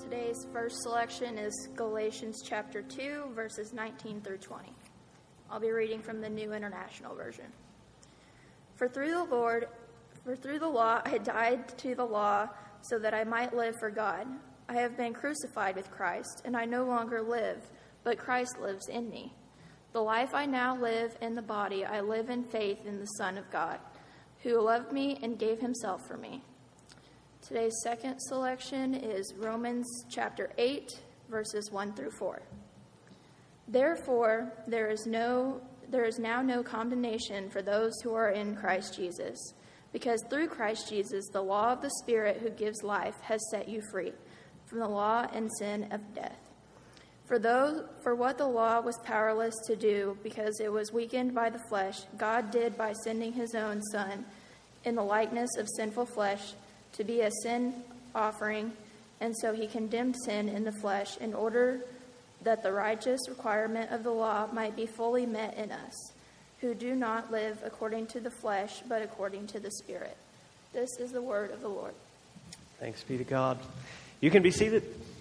Today's first selection is Galatians chapter 2, verses 19 through 20. I'll be reading from the New International Version. For through the law I died to the law so that I might live for God. I have been crucified with Christ, and I no longer live, but Christ lives in me. The life I now live in the body, I live in faith in the Son of God, who loved me and gave himself for me. Today's second selection is Romans chapter 8, verses 1 through 4. Therefore, there is now no condemnation for those who are in Christ Jesus, because through Christ Jesus, the law of the Spirit who gives life has set you free from the law and sin of death. For what the law was powerless to do, because it was weakened by the flesh, God did by sending his own Son in the likeness of sinful flesh to be a sin offering, and so he condemned sin in the flesh in order that the righteous requirement of the law might be fully met in us, who do not live according to the flesh, but according to the Spirit. This is the word of the Lord. Thanks be to God. You can be seated.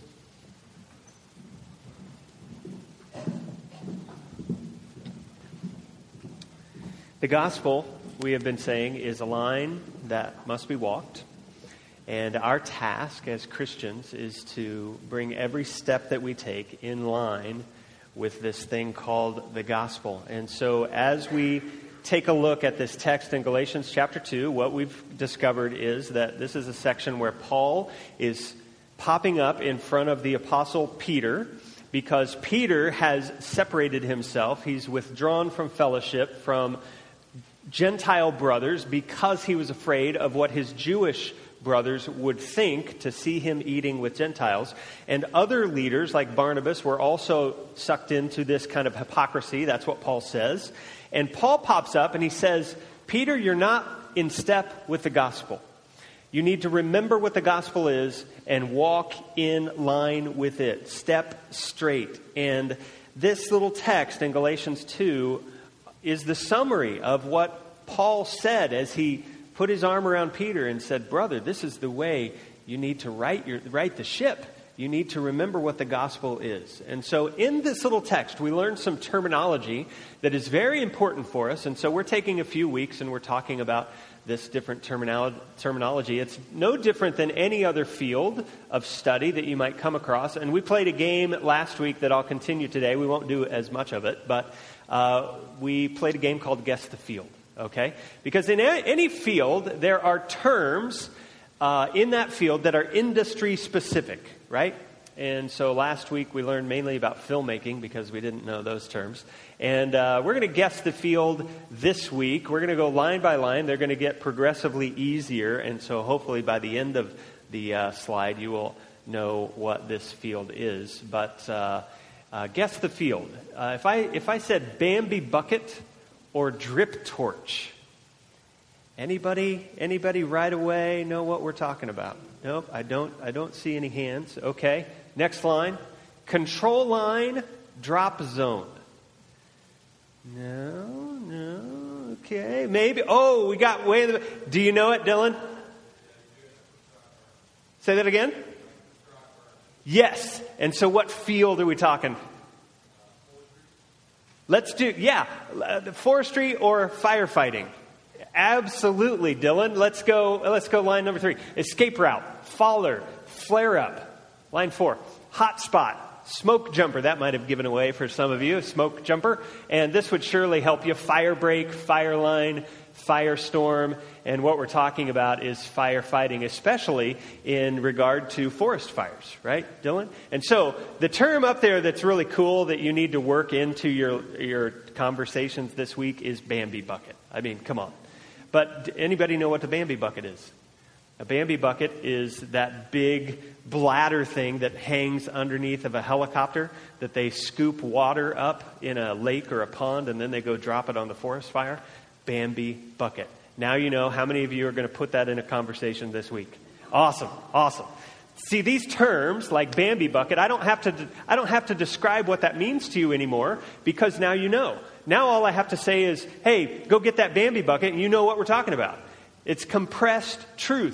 The gospel, we have been saying, is a line that must be walked. And our task as Christians is to bring every step that we take in line with this thing called the gospel. And so as we take a look at this text in Galatians chapter 2, what we've discovered is that this is a section where Paul is popping up in front of the apostle Peter, because Peter has separated himself. He's withdrawn from fellowship from Gentile brothers because he was afraid of what his Jewish brothers would think to see him eating with Gentiles. And other leaders like Barnabas were also sucked into this kind of hypocrisy. That's what Paul says. And Paul pops up and he says, Peter, you're not in step with the gospel. You need to remember what the gospel is and walk in line with it. Step straight. And this little text in Galatians 2 is the summary of what Paul said as he put his arm around Peter and said, brother, this is the way you need to right the ship. You need to remember what the gospel is. And so in this little text, we learned some terminology that is very important for us. And so we're taking a few weeks and we're talking about this different terminology. It's no different than any other field of study that you might come across. And we played a game last week that I'll continue today. We won't do as much of it, but we played a game called Guess the Field. Okay? Because in any field, there are terms in that field that are industry specific, right? And so last week we learned mainly about filmmaking because we didn't know those terms. And we're going to guess the field this week. We're going to go line by line. They're going to get progressively easier. And so hopefully by the end of the slide, you will know what this field is. But guess the field. If I said Bambi bucket or drip torch, anybody right away know what we're talking about? Nope, I don't see any hands. Okay, next line. Control line, drop zone. No, okay, maybe. Oh, we got way in the... Do you know it, Dylan? Say that again? Yes, and so what field are we talking? Let's do, forestry or firefighting. Absolutely, Dylan. Let's go line number 3. Escape route, faller, flare up. Line 4, hot spot, smoke jumper. That might have given away for some of you, smoke jumper. And this would surely help you. Fire break, fire line, firestorm. And what we're talking about is firefighting, especially in regard to forest fires, right, Dylan? And so the term up there that's really cool that you need to work into your conversations this week is Bambi bucket. I mean, come on. But anybody know what the Bambi bucket is? A Bambi bucket is that big bladder thing that hangs underneath of a helicopter that they scoop water up in a lake or a pond and then they go drop it on the forest fire. Bambi bucket. Now you know how many of you are going to put that in a conversation this week. Awesome. See, these terms like Bambi bucket, I don't have to describe what that means to you anymore because now you know. Now all I have to say is, hey, go get that Bambi bucket and you know what we're talking about. It's compressed truth.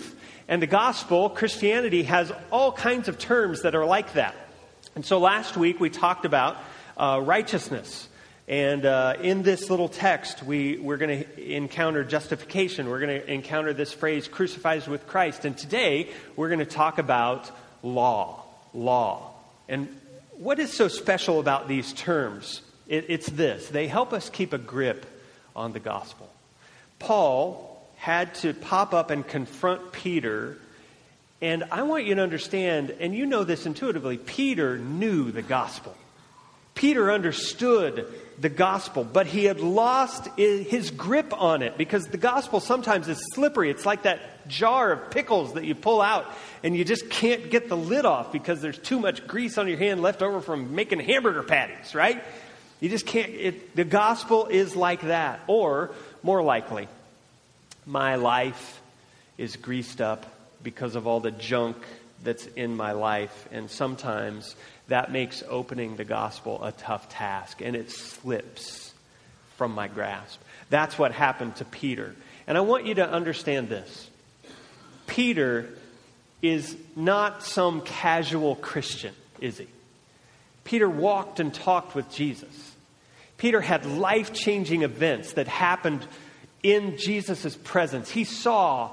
And the gospel, Christianity, has all kinds of terms that are like that. And so last week we talked about righteousness. And in this little text, we're going to encounter justification. We're going to encounter this phrase, crucified with Christ. And today, we're going to talk about law. And what is so special about these terms? It's this. They help us keep a grip on the gospel. Paul had to pop up and confront Peter. And I want you to understand, and you know this intuitively, Peter knew the gospel. Peter understood the gospel, but he had lost his grip on it because the gospel sometimes is slippery. It's like that jar of pickles that you pull out and you just can't get the lid off because there's too much grease on your hand left over from making hamburger patties, right? You just can't. The gospel is like that. Or, more likely, my life is greased up because of all the junk that's in my life, and sometimes that makes opening the gospel a tough task, and it slips from my grasp. That's what happened to Peter. And I want you to understand this. Peter is not some casual Christian, is he? Peter walked and talked with Jesus. Peter had life-changing events that happened in Jesus' presence. He saw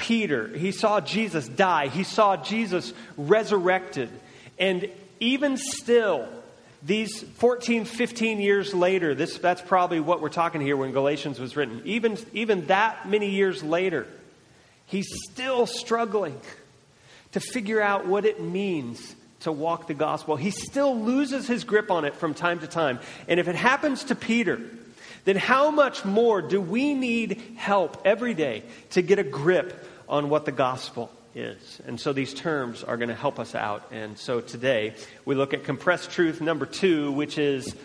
Jesus die. He saw Jesus resurrected. And even still, these 14, 15 years later, that's probably what we're talking here when Galatians was written. Even that many years later, he's still struggling to figure out what it means to walk the gospel. He still loses his grip on it from time to time. And if it happens to Peter, then how much more do we need help every day to get a grip on what the gospel is? And so these terms are going to help us out. And so today we look at compressed truth number 2, which is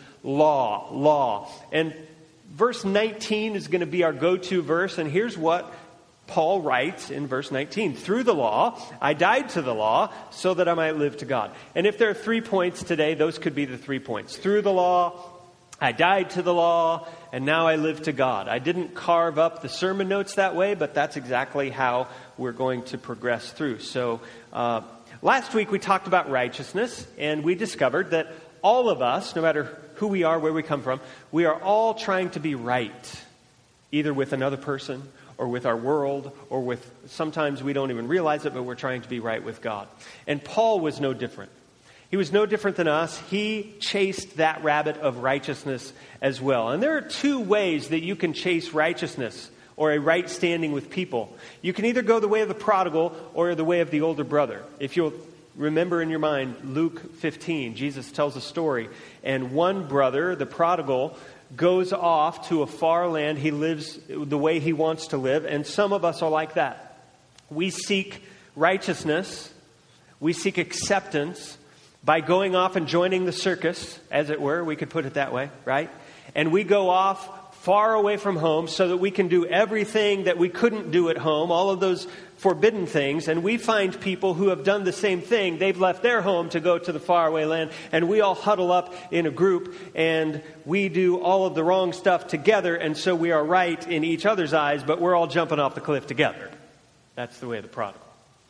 law. And verse 19 is going to be our go-to verse. And here's what Paul writes in verse 19. Through the law, I died to the law so that I might live to God. And if there are 3 points today, those could be the 3 points. Through the law, I died to the law, and now I live to God. I didn't carve up the sermon notes that way, but that's exactly how we're going to progress through. So last week we talked about righteousness, and we discovered that all of us, no matter who we are, where we come from, we are all trying to be right, either with another person or with our world, or with, sometimes we don't even realize it, but we're trying to be right with God. And Paul was no different. He was no different than us. He chased that rabbit of righteousness as well. And there are 2 ways that you can chase righteousness or a right standing with people. You can either go the way of the prodigal or the way of the older brother. If you'll remember in your mind, Luke 15, Jesus tells a story. And one brother, the prodigal, goes off to a far land. He lives the way he wants to live. And some of us are like that. We seek righteousness. We seek acceptance by going off and joining the circus, as it were. We could put it that way, right? And we go off far away from home so that we can do everything that we couldn't do at home, all of those forbidden things. And we find people who have done the same thing. They've left their home to go to the faraway land, and we all huddle up in a group, and we do all of the wrong stuff together, and so we are right in each other's eyes, but we're all jumping off the cliff together. That's the way of the prodigal.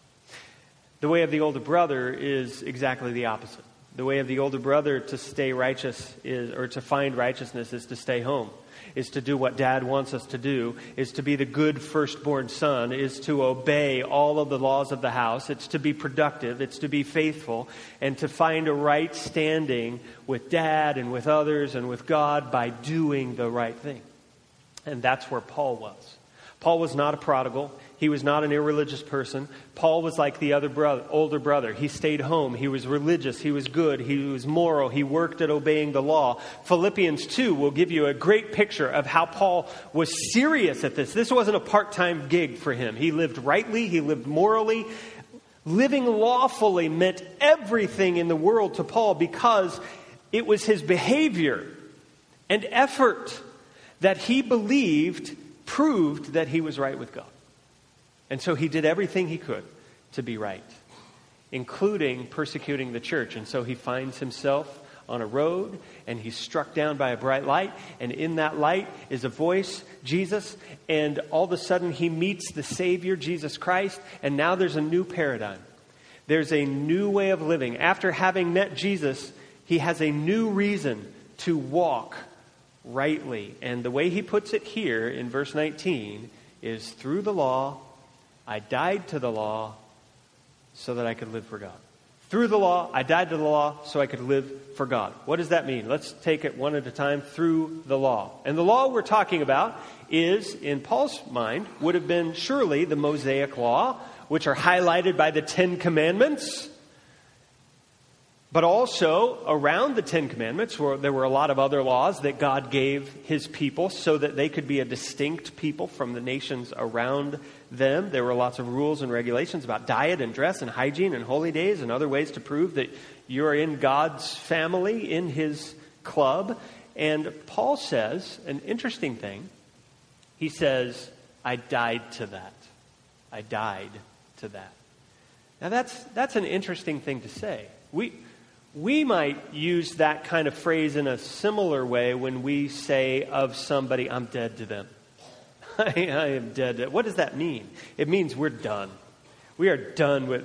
The way of the older brother is exactly the opposite. The way of the older brother to stay righteous or to find righteousness is to stay home, is to do what Dad wants us to do, is to be the good firstborn son, is to obey all of the laws of the house. It's to be productive. It's to be faithful, and to find a right standing with Dad and with others and with God by doing the right thing. And that's where Paul was. Paul was not a prodigal. He was not an irreligious person. Paul was like the older brother. He stayed home. He was religious. He was good. He was moral. He worked at obeying the law. Philippians 2 will give you a great picture of how Paul was serious at this. This wasn't a part-time gig for him. He lived rightly. He lived morally. Living lawfully meant everything in the world to Paul because it was his behavior and effort that he believed proved that he was right with God. And so he did everything he could to be right, including persecuting the church. And so he finds himself on a road, and he's struck down by a bright light, and in that light is a voice, Jesus, and all of a sudden he meets the Savior, Jesus Christ, and now there's a new paradigm. There's a new way of living. After having met Jesus, he has a new reason to walk rightly. And the way he puts it here in verse 19 is, through the law, I died to the law so that I could live for God. Through the law, I died to the law so I could live for God. What does that mean? Let's take it one at a time. Through the law. And the law we're talking about is, in Paul's mind, would have been surely the Mosaic law, which are highlighted by the 10 Commandments. But also, around the 10 Commandments, there were a lot of other laws that God gave his people so that they could be a distinct people from the nations around them. There were lots of rules and regulations about diet and dress and hygiene and holy days and other ways to prove that you're in God's family, in his club. And Paul says an interesting thing. He says, I died to that. I died to that. Now that's an interesting thing to say. We might use that kind of phrase in a similar way when we say of somebody, I'm dead to them. I am dead. What does that mean? It means we're done. We are done with,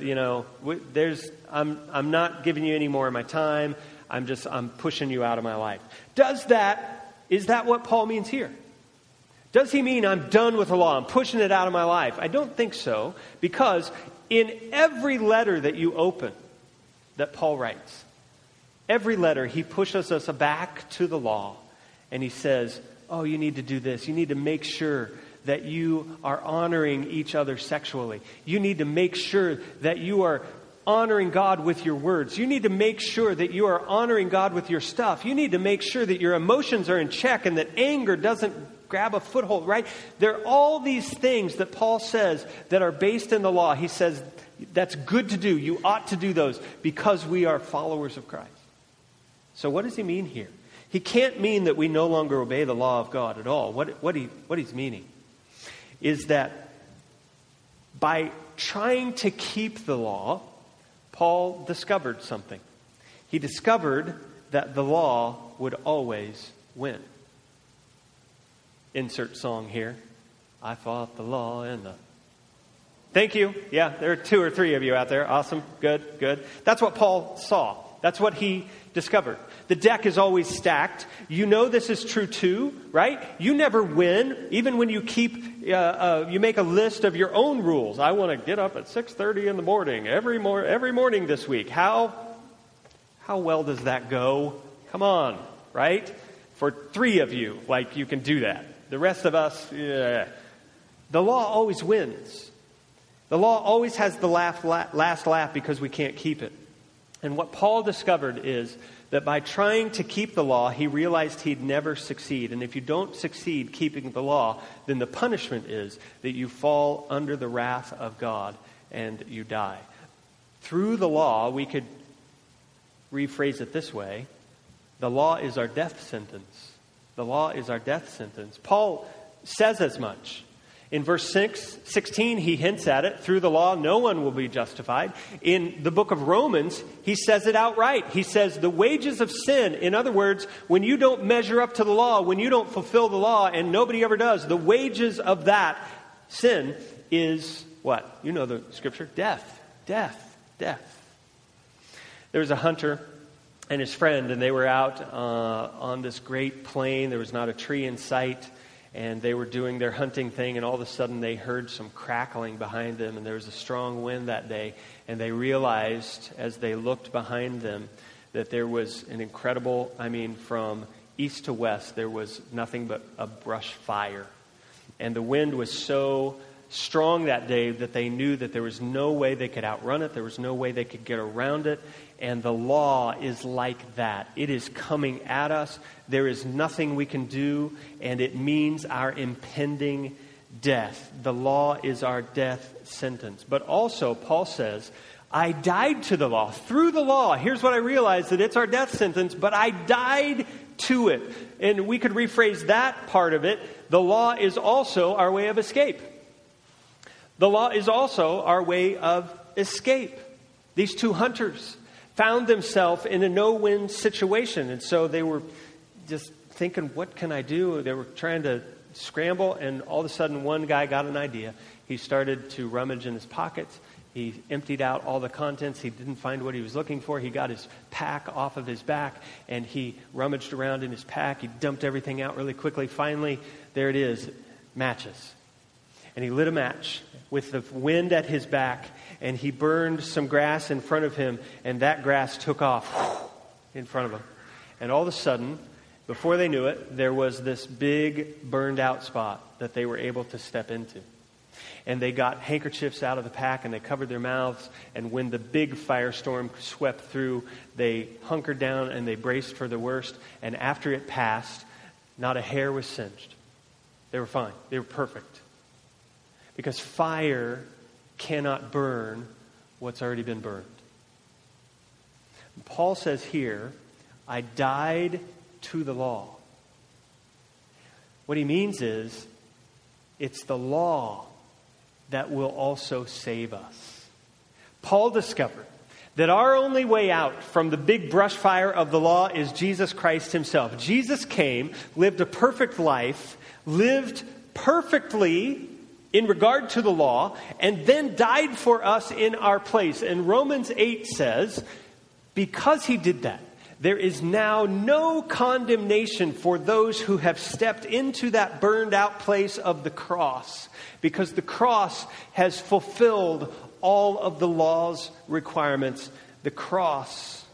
I'm not giving you any more of my time. I'm pushing you out of my life. Is that what Paul means here? Does he mean I'm done with the law? I'm pushing it out of my life? I don't think so, because in every letter that you open that Paul writes, every letter he pushes us back to the law, and he says, oh, you need to do this. You need to make sure that you are honoring each other sexually. You need to make sure that you are honoring God with your words. You need to make sure that you are honoring God with your stuff. You need to make sure that your emotions are in check and that anger doesn't grab a foothold, right? There are all these things that Paul says that are based in the law. He says that's good to do. You ought to do those because we are followers of Christ. So what does he mean here? He can't mean that we no longer obey the law of God at all. What he's meaning is that by trying to keep the law, Paul discovered something. He discovered that the law would always win. Insert song here. I fought the law and the... Thank you. Yeah, there are 2 or 3 of you out there. Awesome. Good. That's what Paul saw. That's what he discovered. The deck is always stacked. You know this is true too, right? You never win, even when you you make a list of your own rules. I want to get up at 6:30 in the morning every morning this week. How well does that go? Come on, right? For 3 of you, you can do that. The rest of us, yeah. The law always wins. The law always has the last laugh because we can't keep it. And what Paul discovered is that by trying to keep the law, he realized he'd never succeed. And if you don't succeed keeping the law, then the punishment is that you fall under the wrath of God and you die. Through the law, we could rephrase it this way. The law is our death sentence. The law is our death sentence. Paul says as much. In verse 16, he hints at it. Through the law, no one will be justified. In the book of Romans, he says it outright. He says the wages of sin, in other words, when you don't measure up to the law, when you don't fulfill the law, and nobody ever does, the wages of that sin is what? You know the scripture. Death. There was a hunter and his friend, and they were out on this great plain. There was not a tree in sight. And they were doing their hunting thing, and all of a sudden they heard some crackling behind them, and there was a strong wind that day. And they realized, as they looked behind them, that there was an incredible, from east to west, there was nothing but a brush fire. And the wind was so strong that day that they knew that there was no way they could outrun it. There was no way they could get around it. And the law is like that. It is coming at us. There is nothing we can do, and it means our impending death. The law is our death sentence. But also, Paul says, I died to the law. Through the law, here's what I realized, that it's our death sentence, but I died to it. And we could rephrase that part of it. The law is also our way of escape. The law is also our way of escape. These 2 hunters, found themselves in a no-win situation. And so they were just thinking, what can I do? They were trying to scramble, and all of a sudden one guy got an idea. He started to rummage in his pockets. He emptied out all the contents. He didn't find what he was looking for. He got his pack off of his back, and he rummaged around in his pack. He dumped everything out really quickly. Finally, there it is, matches. And he lit a match with the wind at his back, and he burned some grass in front of him, and that grass took off in front of him. And all of a sudden, before they knew it, there was this big burned out spot that they were able to step into. And they got handkerchiefs out of the pack and they covered their mouths. And when the big firestorm swept through, they hunkered down and they braced for the worst. And after it passed, not a hair was singed. They were fine. They were perfect. Because fire cannot burn what's already been burned. Paul says here, I died to the law. What he means is, it's the law that will also save us. Paul discovered that our only way out from the big brush fire of the law is Jesus Christ himself. Jesus came, lived a perfect life, lived perfectly in regard to the law, and then died for us in our place. And Romans 8 says, because he did that, there is now no condemnation for those who have stepped into that burned out place of the cross, because the cross has fulfilled all of the law's requirements. The cross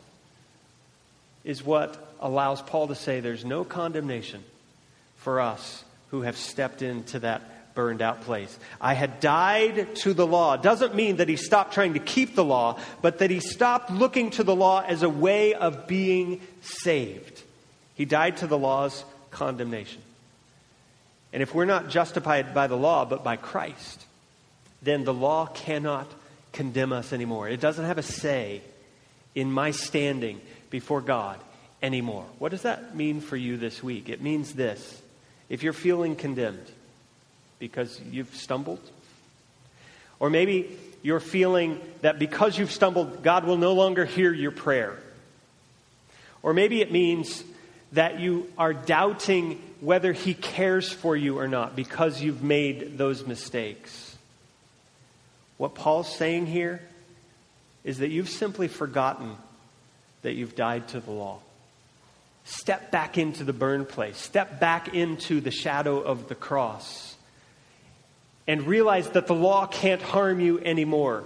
is what allows Paul to say there's no condemnation for us who have stepped into that burned out place. I had died to the law. Doesn't mean that he stopped trying to keep the law, but that he stopped looking to the law as a way of being saved. He died to the law's condemnation. And if we're not justified by the law, but by Christ, then the law cannot condemn us anymore. It doesn't have a say in my standing before God anymore. What does that mean for you this week? It means this. If you're feeling condemned because you've stumbled, or maybe you're feeling that because you've stumbled, God will no longer hear your prayer. Or maybe it means that you are doubting whether he cares for you or not because you've made those mistakes. What Paul's saying here is that you've simply forgotten that you've died to the law. Step back into the burned place. Step back into the shadow of the cross. And realize that the law can't harm you anymore.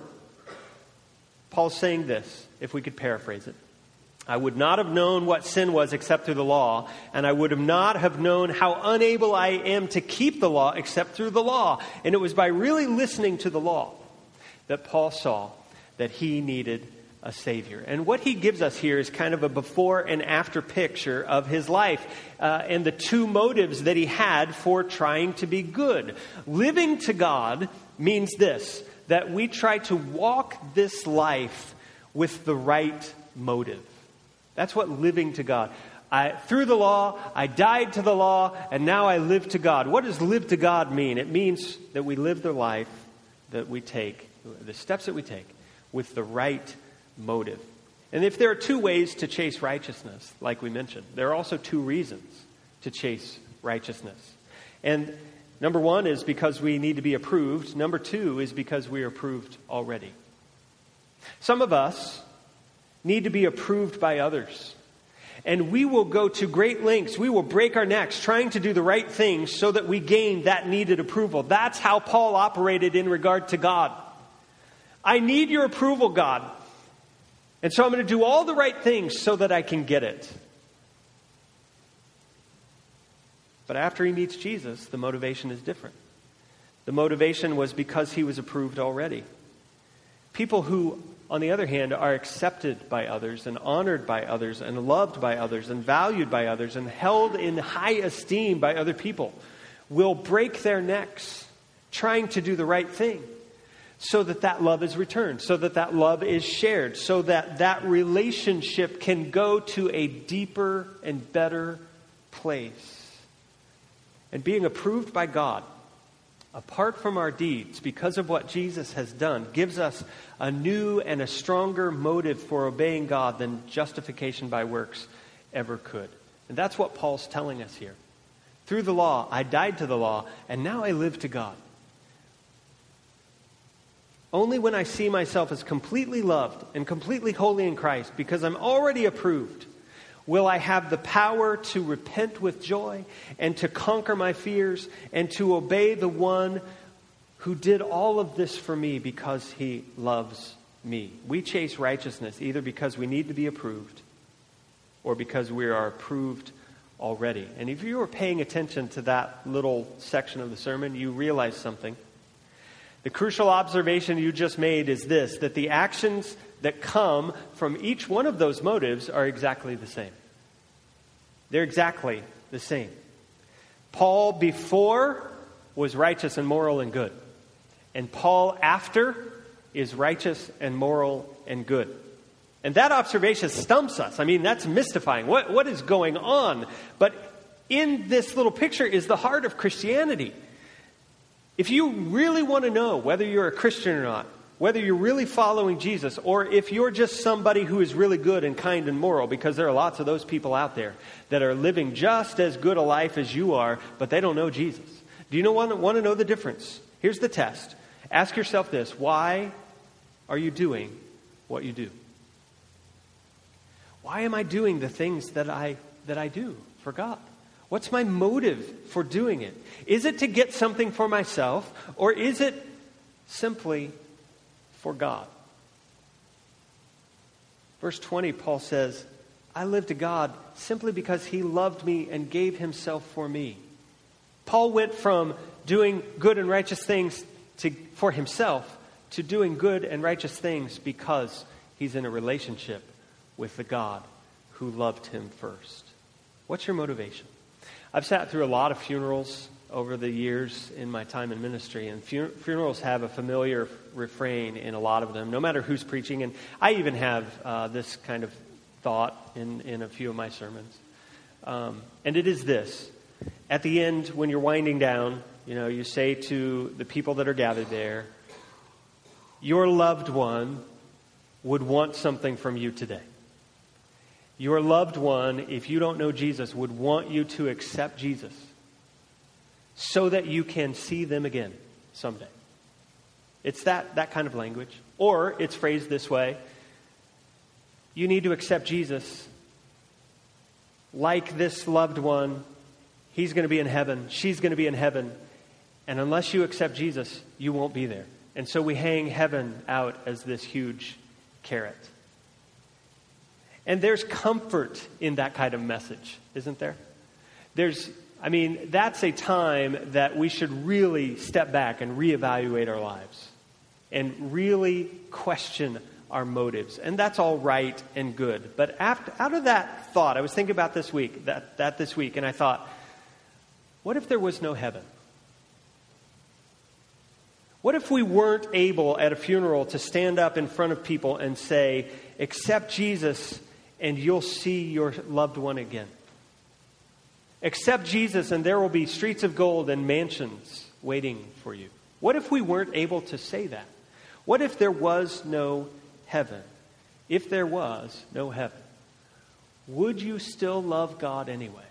Paul's saying this, if we could paraphrase it. I would not have known what sin was except through the law, and I would have not have known how unable I am to keep the law except through the law. And it was by really listening to the law that Paul saw that he needed a Savior. And what he gives us here is kind of a before and after picture of his life and the two motives that he had for trying to be good. Living to God means this, that we try to walk this life with the right motive. That's what living to God. Through the law, I died to the law, and now I live to God. What does live to God mean? It means that we live the life that we take, the steps that we take, with the right motive. And if there are two ways to chase righteousness, like we mentioned, there are also two reasons to chase righteousness. And number one is because we need to be approved. Number two is because we are approved already. Some of us need to be approved by others. And we will go to great lengths. We will break our necks trying to do the right things so that we gain that needed approval. That's how Paul operated in regard to God. I need your approval, God. And so I'm going to do all the right things so that I can get it. But after he meets Jesus, the motivation is different. The motivation was because he was approved already. People who, on the other hand, are accepted by others and honored by others and loved by others and valued by others and held in high esteem by other people will break their necks trying to do the right thing so that that love is returned, so that that love is shared, so that that relationship can go to a deeper and better place. And being approved by God apart from our deeds, because of what Jesus has done, gives us a new and a stronger motive for obeying God than justification by works ever could. And that's what Paul's telling us here. Through the law, I died to the law, and now I live to God. Only when I see myself as completely loved and completely holy in Christ, because I'm already approved, will I have the power to repent with joy and to conquer my fears and to obey the one who did all of this for me because he loves me. We chase righteousness either because we need to be approved or because we are approved already. And if you were paying attention to that little section of the sermon, you realize something. The crucial observation you just made is this, that the actions that come from each one of those motives are exactly the same. They're exactly the same. Paul before was righteous and moral and good. And Paul after is righteous and moral and good. And that observation stumps us. I mean, that's mystifying. What is going on? But in this little picture is the heart of Christianity. If you really want to know whether you're a Christian or not, whether you're really following Jesus, or if you're just somebody who is really good and kind and moral, because there are lots of those people out there that are living just as good a life as you are, but they don't know Jesus. Do you want to know the difference? Here's the test. Ask yourself this: why are you doing what you do? Why am I doing the things that I do for God? What's my motive for doing it? Is it to get something for myself, or is it simply for God? Verse 20, Paul says, I live to God simply because he loved me and gave himself for me. Paul went from doing good and righteous things for himself to doing good and righteous things because he's in a relationship with the God who loved him first. What's your motivation? I've sat through a lot of funerals over the years in my time in ministry, and funerals have a familiar refrain in a lot of them, no matter who's preaching. And I even have this kind of thought in a few of my sermons. And it is this. At the end, when you're winding down, you say to the people that are gathered there, your loved one would want something from you today. Your loved one, if you don't know Jesus, would want you to accept Jesus so that you can see them again someday. It's that kind of language. Or it's phrased this way: you need to accept Jesus like this loved one. He's going to be in heaven. She's going to be in heaven. And unless you accept Jesus, you won't be there. And so we hang heaven out as this huge carrot. And there's comfort in that kind of message, isn't there? That's a time that we should really step back and reevaluate our lives and really question our motives. And that's all right and good. But out of that thought, I was thinking about this week, and I thought, what if there was no heaven? What if we weren't able at a funeral to stand up in front of people and say, accept Jesus and you'll see your loved one again? Accept Jesus and there will be streets of gold and mansions waiting for you. What if we weren't able to say that? What if there was no heaven? If there was no heaven, would you still love God anyway?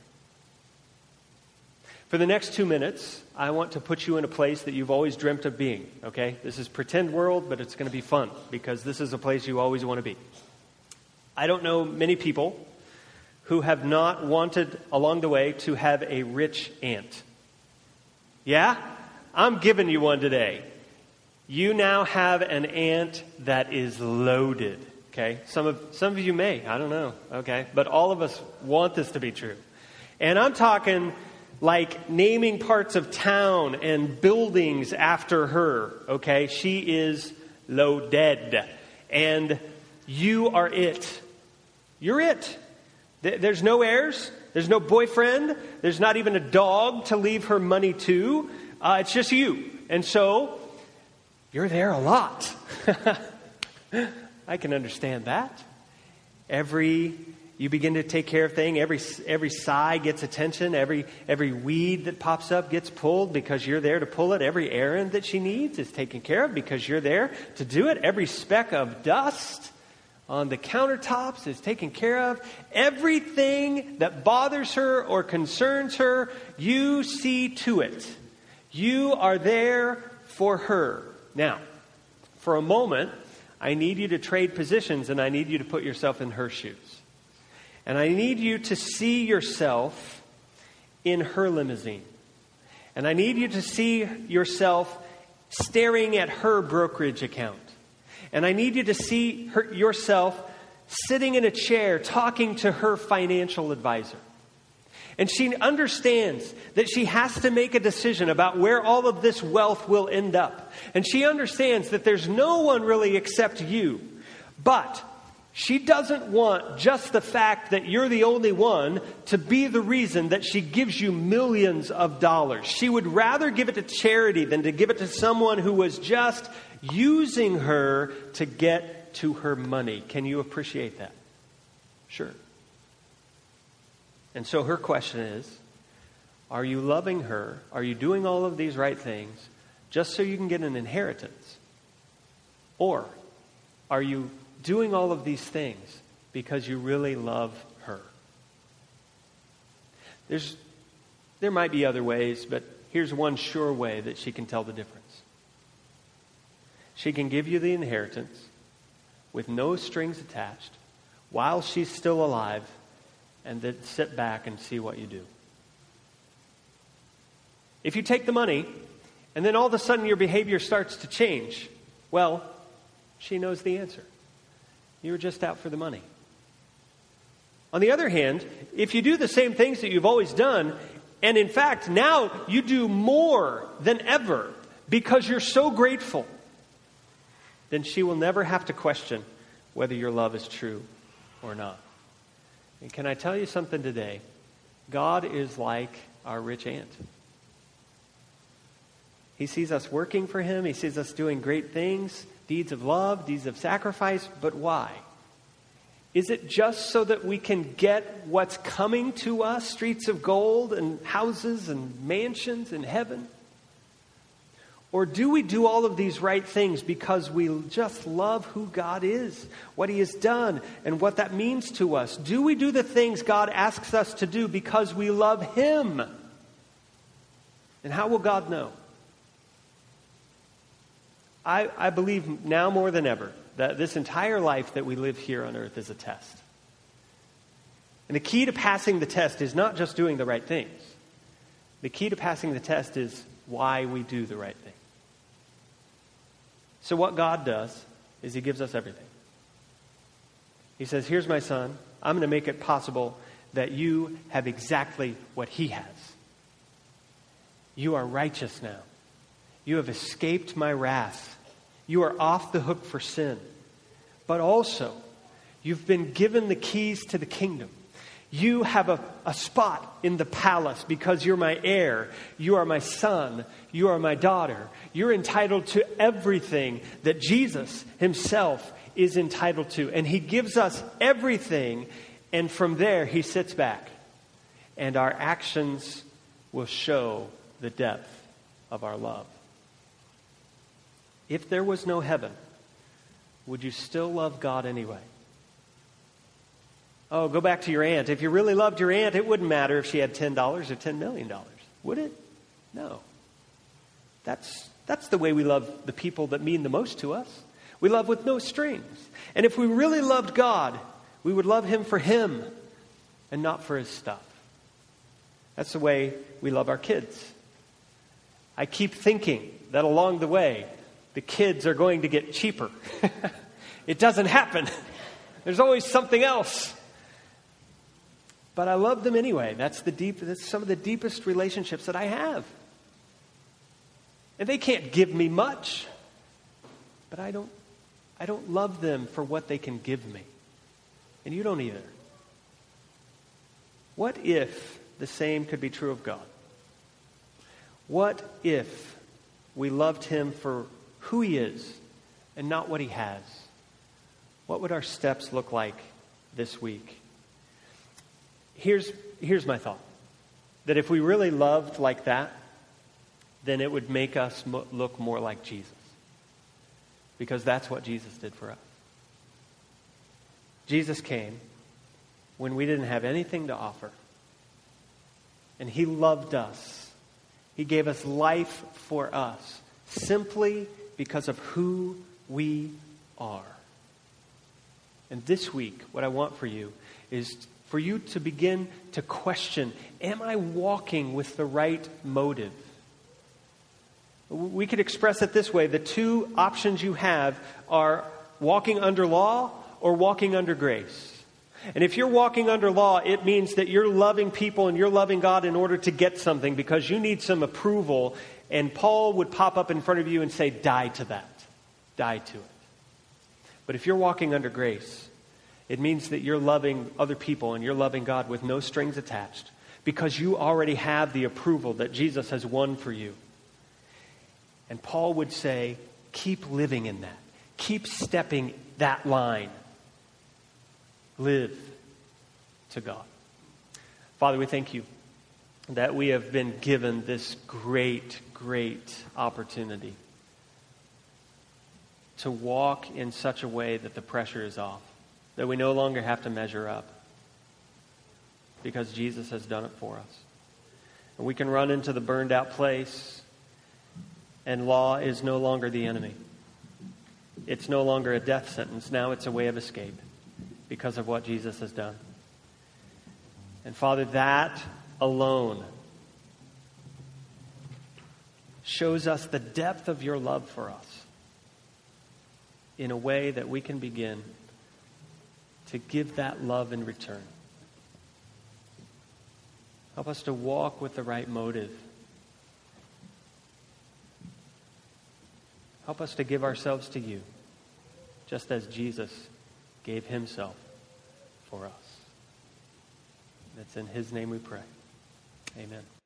For the next 2 minutes, I want to put you in a place that you've always dreamt of being, okay? This is pretend world, but it's going to be fun because this is a place you always want to be. I don't know many people who have not wanted along the way to have a rich aunt. Yeah? I'm giving you one today. You now have an aunt that is loaded, okay? Some of you may, I don't know, okay? But all of us want this to be true. And I'm talking like naming parts of town and buildings after her, okay? She is loaded. And you are it. You're it. There's no heirs. There's no boyfriend. There's not even a dog to leave her money to. It's just you. And so, you're there a lot. I can understand that. Every You begin to take care of things. Every sigh gets attention. Every weed that pops up gets pulled because you're there to pull it. Every errand that she needs is taken care of because you're there to do it. Every speck of dust on the countertops is taken care of. Everything that bothers her or concerns her, you see to it. You are there for her. Now, for a moment, I need you to trade positions and I need you to put yourself in her shoes. And I need you to see yourself in her limousine. And I need you to see yourself staring at her brokerage account. And I need you to see yourself sitting in a chair talking to her financial advisor. And she understands that she has to make a decision about where all of this wealth will end up. And she understands that there's no one really except you. But she doesn't want just the fact that you're the only one to be the reason that she gives you millions of dollars. She would rather give it to charity than to give it to someone who was just using her to get to her money. Can you appreciate that? Sure. And so her question is, are you loving her? Are you doing all of these right things just so you can get an inheritance? Or are you doing all of these things because you really love her? There might be other ways, but here's one sure way that she can tell the difference. She can give you the inheritance with no strings attached while she's still alive, and then sit back and see what you do. If you take the money and then all of a sudden your behavior starts to change, well, she knows the answer. You were just out for the money. On the other hand, if you do the same things that you've always done, and in fact now you do more than ever because you're so grateful, then she will never have to question whether your love is true or not. And can I tell you something today? God is like our rich aunt. He sees us working for him. He sees us doing great things, deeds of love, deeds of sacrifice. But why? Is it just so that we can get what's coming to us, streets of gold and houses and mansions in heaven? Or do we do all of these right things because we just love who God is, what he has done, and what that means to us? Do we do the things God asks us to do because we love him? And how will God know? I believe now more than ever that this entire life that we live here on earth is a test. And the key to passing the test is not just doing the right things. The key to passing the test is why we do the right thing. So what God does is he gives us everything. He says, here's my son. I'm going to make it possible that you have exactly what he has. You are righteous now. You have escaped my wrath. You are off the hook for sin. But also, you've been given the keys to the kingdom. You have a spot in the palace because you're my heir. You are my son. You are my daughter. You're entitled to everything that Jesus himself is entitled to. And he gives us everything. And from there, he sits back. And our actions will show the depth of our love. If there was no heaven, would you still love God anyway? Oh, go back to your aunt. If you really loved your aunt, it wouldn't matter if she had $10 or $10 million. Would it? No. That's the way we love the people that mean the most to us. We love with no strings. And if we really loved God, we would love him for him and not for his stuff. That's the way we love our kids. I keep thinking that along the way, the kids are going to get cheaper. It doesn't happen. There's always something else. But I love them anyway. That's some of the deepest relationships that I have. And they can't give me much. But I don't love them for what they can give me. And you don't either. What if the same could be true of God? What if we loved him for who he is and not what he has? What would our steps look like this week? Here's my thought. That if we really loved like that, then it would make us look more like Jesus. Because that's what Jesus did for us. Jesus came when we didn't have anything to offer. And he loved us. He gave us life for us simply because of who we are. And this week, what I want for you is for you to begin to question, am I walking with the right motive? We could express it this way. The two options you have are walking under law or walking under grace. And if you're walking under law, it means that you're loving people and you're loving God in order to get something because you need some approval. And Paul would pop up in front of you and say, die to that. Die to it. But if you're walking under grace, it means that you're loving other people and you're loving God with no strings attached because you already have the approval that Jesus has won for you. And Paul would say, keep living in that. Keep stepping that line. Live to God. Father, we thank you that we have been given this great, great opportunity to walk in such a way that the pressure is off, that we no longer have to measure up because Jesus has done it for us. And we can run into the burned out place, and law is no longer the enemy. It's no longer a death sentence. Now it's a way of escape because of what Jesus has done. And Father, that alone shows us the depth of your love for us in a way that we can begin to give that love in return. Help us to walk with the right motive. Help us to give ourselves to you, just as Jesus gave himself for us. That's in his name we pray. Amen.